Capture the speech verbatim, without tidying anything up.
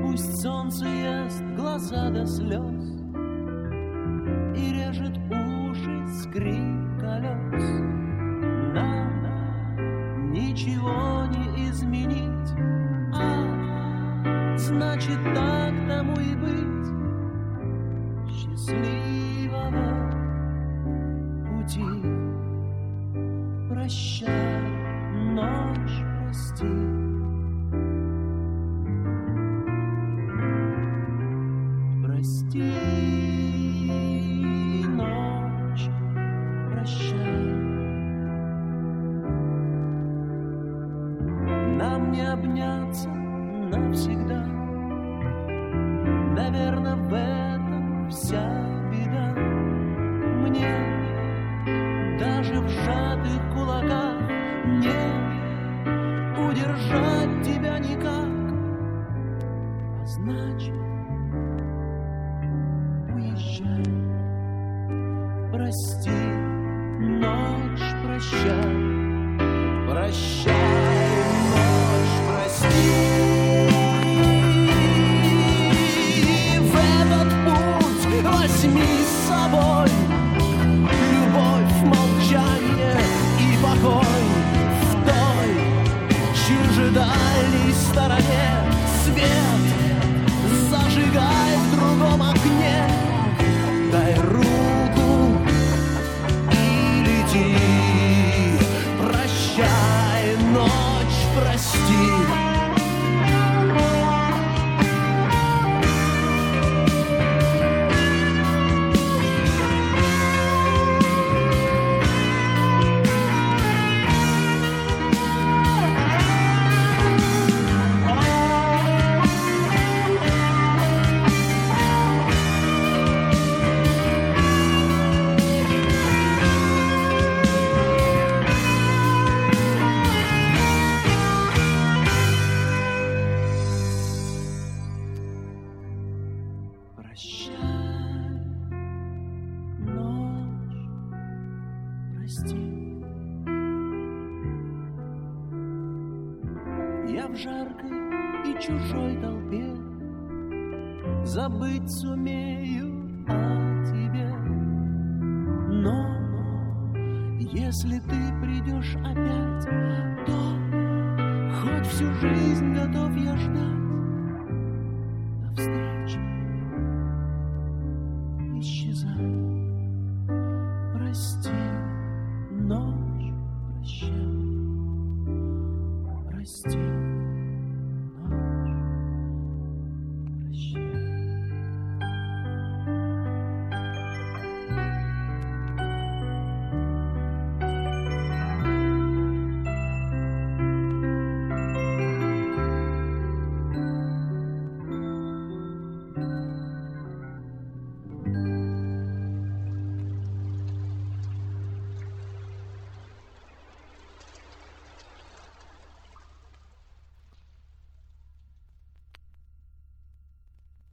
Пусть солнце ест глаза до слез и режет уши скрип колес. Нам ничего не изменить, а значит так тому и быть. Счастливого пути. Прощай, ночь, прости. Прости, ночь, прощай. Нам не обняться навсегда. Наверное, в этом вся беда. Мне даже в сжатых кулаках не удержать тебя никак. А значит, уезжай. Прости, ночь, прощай. Прощай, ночь, прости. В этот путь возьми с собой любовь, молчание и покой. В той, чьей же дальней стороне свет зажигай в другом окне. Дай руку и лети. Прощай, ночь, прости. Я в жаркой и чужой толпе забыть сумею о тебе. Но если ты придешь опять, то хоть всю жизнь готов я ждать до встречи.